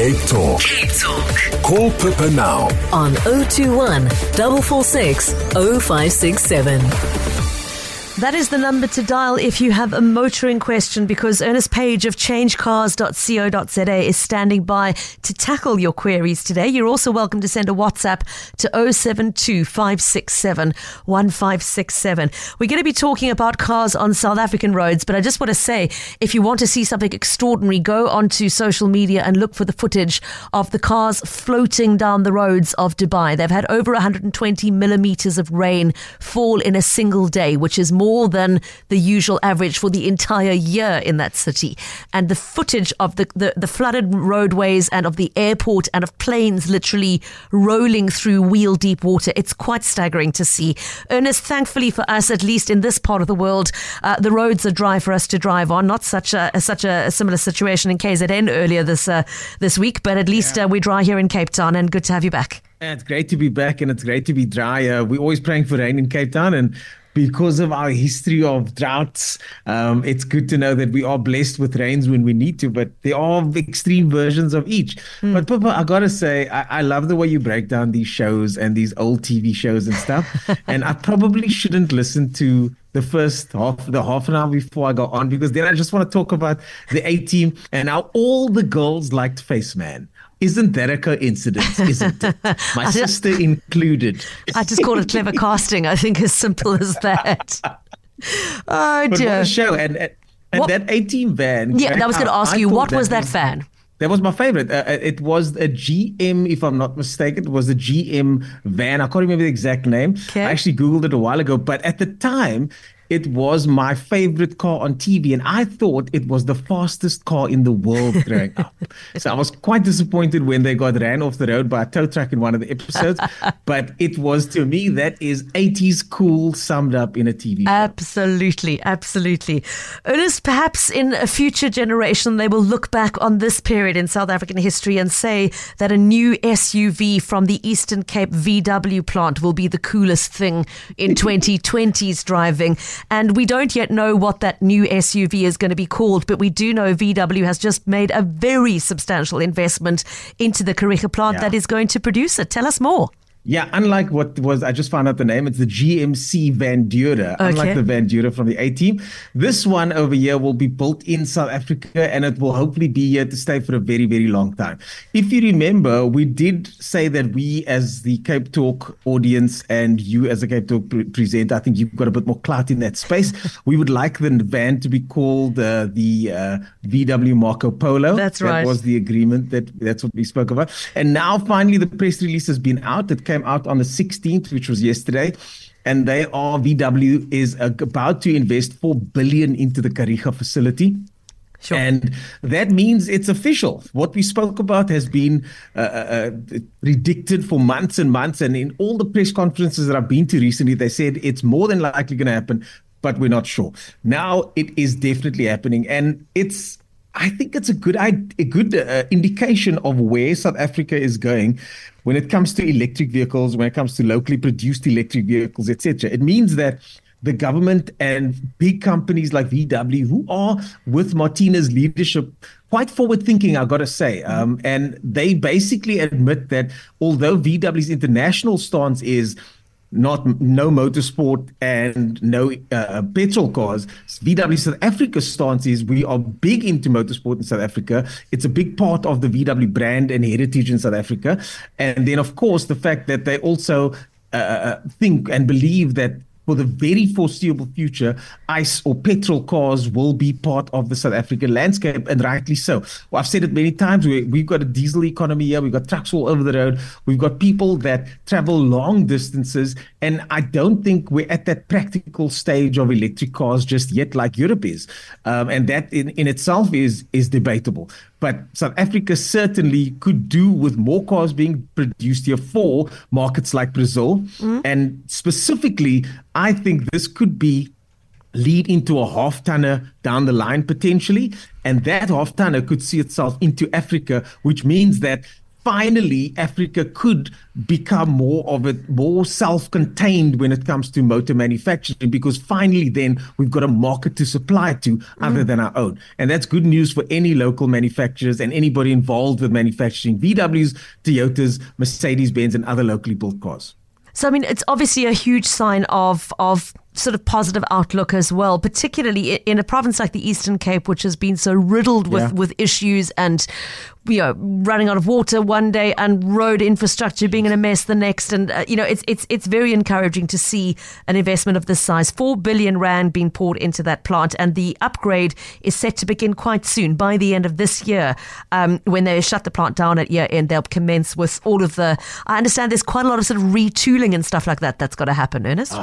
Cape Talk. Cape Talk. Call Pippa now On 021 446 0567. That is the number to dial if you have a motoring question, because Ernest Page of changecars.co.za is standing by to tackle your queries today. You're also welcome to send a WhatsApp to 072 567 1567. We're going to be talking about cars on South African roads, but I just want to say, if you want to see something extraordinary, go onto social media and look for the footage of the cars floating down the roads of Dubai. They've had over 120 millimeters of rain fall in a single day, which is more than the usual average for the entire year in that city. And the footage of the flooded roadways and of the airport and of planes literally rolling through wheel deep water, it's quite staggering to see. Ernest, thankfully for us, at least in this part of the world, the roads are dry for us to drive on. Not such a similar situation in KZN earlier this week, but at least we're dry here in Cape Town, and good to have you back. It's great to be back, and it's great to be dry. We're always praying for rain in Cape Town, and because of our history of droughts, it's good to know that we are blessed with rains when we need to, but there are extreme versions of each. But Pippa, I gotta say, I love the way you break down these shows and these old TV shows and stuff. And I probably shouldn't listen to the first half an hour before I go on, because then I just want to talk about the A-Team and how all the girls liked Face Man. Isn't that a coincidence, isn't it? My sister included. I just call it clever casting, I think, as simple as that. Oh, dear. But what a show. And that A-Team van. Yeah, I was going to ask you, what was that van? That was my favorite. It was a GM, if I'm not mistaken. It was a GM van. I can't remember the exact name. Okay. I actually Googled it a while ago. But at the time, it was my favorite car on TV, and I thought it was the fastest car in the world growing up. So I was quite disappointed when they got ran off the road by a tow truck in one of the episodes. But it was, to me, that is 80s cool summed up in a TV show. Absolutely, absolutely. Ernest, perhaps in a future generation, they will look back on this period in South African history and say that a new SUV from the Eastern Cape VW plant will be the coolest thing in 2020's driving. And we don't yet know what that new SUV is going to be called, but we do know VW has just made a very substantial investment into the Kariega plant that is going to produce it. Tell us more. Yeah, unlike what was, I just found out the name, it's the GMC Vandura. Okay. Unlike the Vandura from the A-Team, this one over here will be built in South Africa, and it will hopefully be here to stay for a very, very long time. If you remember, we did say that we as the Cape Talk audience and you as a Cape Talk presenter, I think you've got a bit more clout in that space. We would like the van to be called the VW Marco Polo. That's right. That was the agreement. That's what we spoke about. And now finally the press release has been out. It came out on the 16th, which was yesterday, and VW is about to invest 4 billion into the Kariega facility. Sure. And that means it's official. What we spoke about has been predicted for months and months, and in all the press conferences that I've been to recently, they said it's more than likely going to happen, but we're not sure. Now it is definitely happening, and I think it's a good indication of where South Africa is going when it comes to electric vehicles, when it comes to locally produced electric vehicles, etc. It means that the government and big companies like VW, who are with Martina's leadership, quite forward thinking, I got to say. And they basically admit that although VW's international stance is no motorsport and no petrol cars, VW South Africa's stance is we are big into motorsport in South Africa. It's a big part of the VW brand and heritage in South Africa. And then, of course, the fact that they also think and believe that for the very foreseeable future, ICE or petrol cars will be part of the South African landscape, and rightly so. Well, I've said it many times, we've got a diesel economy here, we've got trucks all over the road, we've got people that travel long distances, and I don't think we're at that practical stage of electric cars just yet like Europe is. And that in itself is debatable. But South Africa certainly could do with more cars being produced here for markets like Brazil. And specifically, I think this could lead into a half-tonner down the line potentially. And that half-tonner could see itself into Africa, which means that finally Africa could become more self-contained when it comes to motor manufacturing, because finally then we've got a market to supply to other than our own. And that's good news for any local manufacturers and anybody involved with manufacturing VWs, Toyotas, Mercedes-Benz, and other locally built cars. So, I mean, it's obviously a huge sign of sort of positive outlook as well, particularly in a province like the Eastern Cape, which has been so riddled with issues and, running out of water one day and road infrastructure being in a mess the next. And, it's very encouraging to see an investment of this size, 4 billion rand being poured into that plant. And the upgrade is set to begin quite soon, by the end of this year. When they shut the plant down at year end, they'll commence with all of I understand there's quite a lot of sort of retooling and stuff like that that's got to happen, Ernest.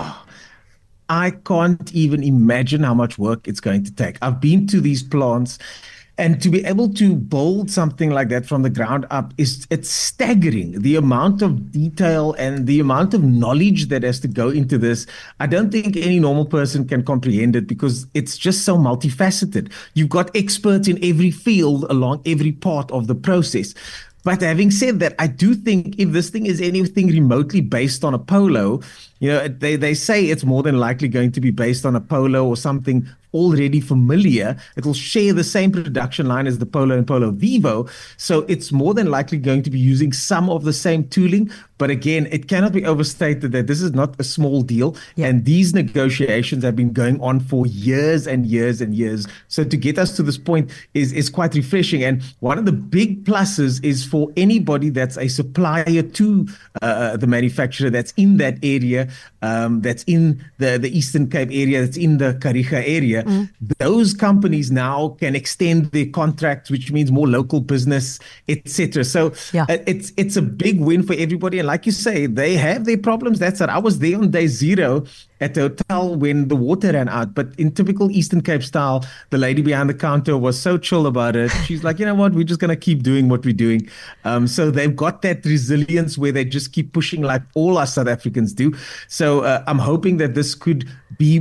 I can't even imagine how much work it's going to take. I've been to these plants, and to be able to build something like that from the ground up it's staggering. The amount of detail and the amount of knowledge that has to go into this. I don't think any normal person can comprehend it, because it's just so multifaceted. You've got experts in every field along every part of the process. But having said that, I do think if this thing is anything remotely based on a Polo, they say it's more than likely going to be based on a Polo or something already familiar. It will share the same production line as the Polo and Polo Vivo. So it's more than likely going to be using some of the same tooling. But again, it cannot be overstated that this is not a small deal. Yeah. And these negotiations have been going on for years and years and years. So to get us to this point is quite refreshing. And one of the big pluses is for anybody that's a supplier to the manufacturer that's in that area, that's in the Eastern Cape area, that's in the Kariga area. Those companies now can extend their contracts, which means more local business, etc. So it's a big win for everybody. And like you say, they have their problems. That's it. I was there on day 0 at the hotel when the water ran out. But in typical Eastern Cape style, the lady behind the counter was so chill about it. She's like, you know what, we're just going to keep doing what we're doing. So they've got that resilience where they just keep pushing like all us South Africans do. So I'm hoping that this could be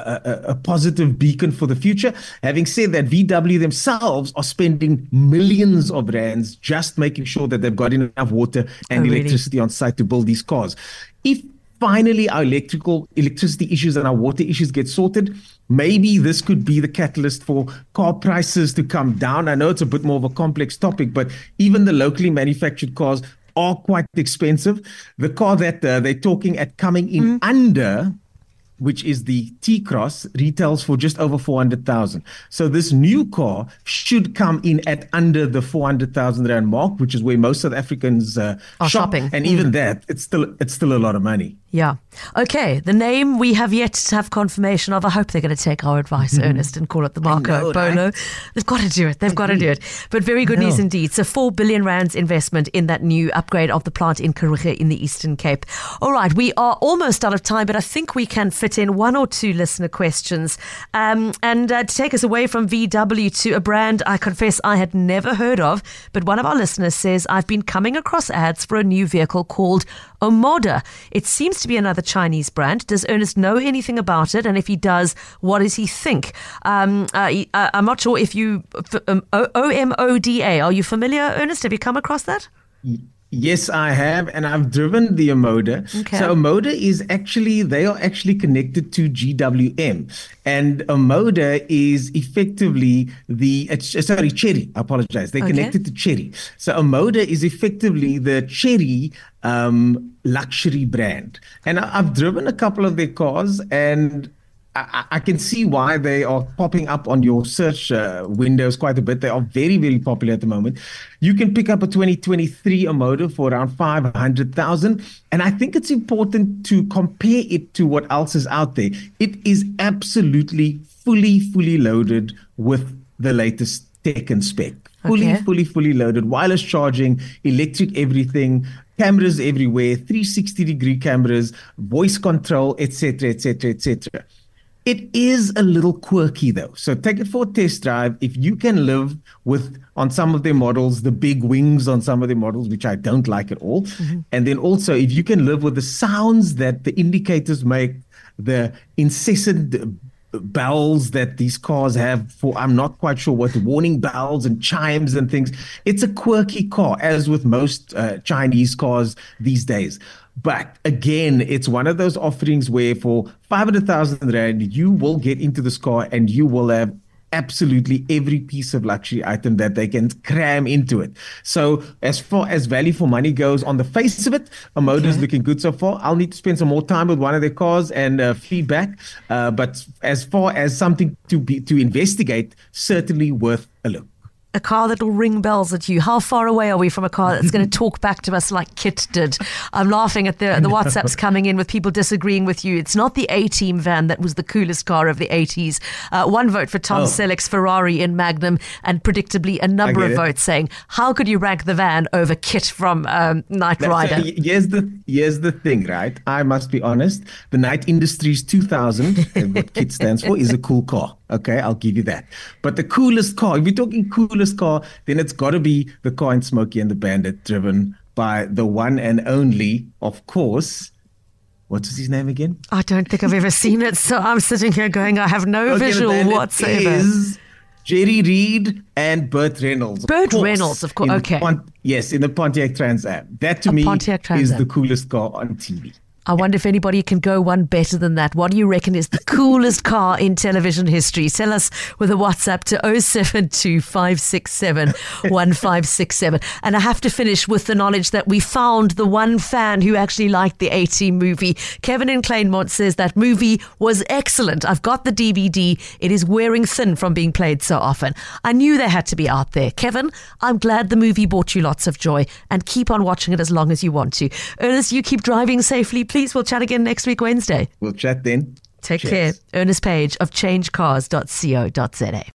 a positive beacon for the future. Having said that, VW themselves are spending millions of rands just making sure that they've got enough water and electricity on site to build these cars. If finally our electricity issues and our water issues get sorted, maybe this could be the catalyst for car prices to come down. I know it's a bit more of a complex topic, but even the locally manufactured cars are quite expensive. The car that they're talking at coming in under, which is the T-Cross, retails for just over 400,000. So this new car should come in at under the 400,000 rand mark, which is where most South Africans are shopping. And even that, it's still a lot of money. Yeah. Okay. The name we have yet to have confirmation of. I hope they're going to take our advice, Ernest, and call it the Marco Polo. Right? They've got to do it. They've got to do it. But very good news indeed. So 4 billion rands investment in that new upgrade of the plant in Kariga in the Eastern Cape. All right. We are almost out of time, but I think we can fit in one or two listener questions. And to take us away from VW to a brand I confess I had never heard of, but one of our listeners says, I've been coming across ads for a new vehicle called Omoda. It seems to be another Chinese brand. Does Ernest know anything about it? And if he does, what does he think? I'm not sure if you... OMODA. Are you familiar, Ernest? Have you come across that? Yes, I have, and I've driven the Omoda. Okay. So Omoda they are actually connected to GWM, and Omoda is effectively Chery. I apologize. They're connected to Chery. So Omoda is effectively the Chery luxury brand, and I've driven a couple of their cars, and I can see why they are popping up on your search windows quite a bit. They are very, very popular at the moment. You can pick up a 2023 Omoda for around 500,000. And I think it's important to compare it to what else is out there. It is absolutely fully loaded with the latest tech and spec. Fully loaded, wireless charging, electric everything, cameras everywhere, 360-degree cameras, voice control, etc. It is a little quirky though. So take it for a test drive. If you can live with, on some of their models, the big wings on some of their models, which I don't like at all. And then also if you can live with the sounds that the indicators make, the incessant bells that these cars have for, I'm not quite sure what, warning bells and chimes and things. It's a quirky car, as with most Chinese cars these days. But again, it's one of those offerings where for 500,000 Rand, you will get into this car and you will have absolutely every piece of luxury item that they can cram into it. So as far as value for money goes, on the face of it, a motor is looking good so far. I'll need to spend some more time with one of their cars and feedback. But as far as something to investigate, certainly worth a look. A car that will ring bells at you. How far away are we from a car that's going to talk back to us like Kit did? I'm laughing at the WhatsApps coming in with people disagreeing with you. It's not the A-Team van that was the coolest car of the 80s. One vote for Tom Selleck's Ferrari in Magnum, and predictably a number of votes saying, how could you rank the van over Kit from Knight Rider? Here's the thing, right? I must be honest. The Knight Industries 2000, what Kit stands for, is a cool car. Okay, I'll give you that. But the coolest car, if you're talking coolest car, then it's got to be the car in Smokey and the Bandit, driven by the one and only, of course. What's his name again? I don't think I've ever seen it. So I'm sitting here going, I have no visual whatsoever. Is Jerry Reed and Burt Reynolds. Burt Reynolds, of course. Okay. Yes, in the Pontiac Trans Am. That to me is the coolest car on TV. I wonder if anybody can go one better than that. What do you reckon is the coolest car in television history? Tell us with a WhatsApp to 072-567-1567. And I have to finish with the knowledge that we found the one fan who actually liked the A-Team movie. Kevin in Claremont says that movie was excellent. I've got the DVD. It is wearing thin from being played so often. I knew they had to be out there. Kevin, I'm glad the movie brought you lots of joy, and keep on watching it as long as you want to. Ernest, you keep driving safely. Please, we'll chat again next week, Wednesday. We'll chat then. Take care. Ernest Page of changecars.co.za.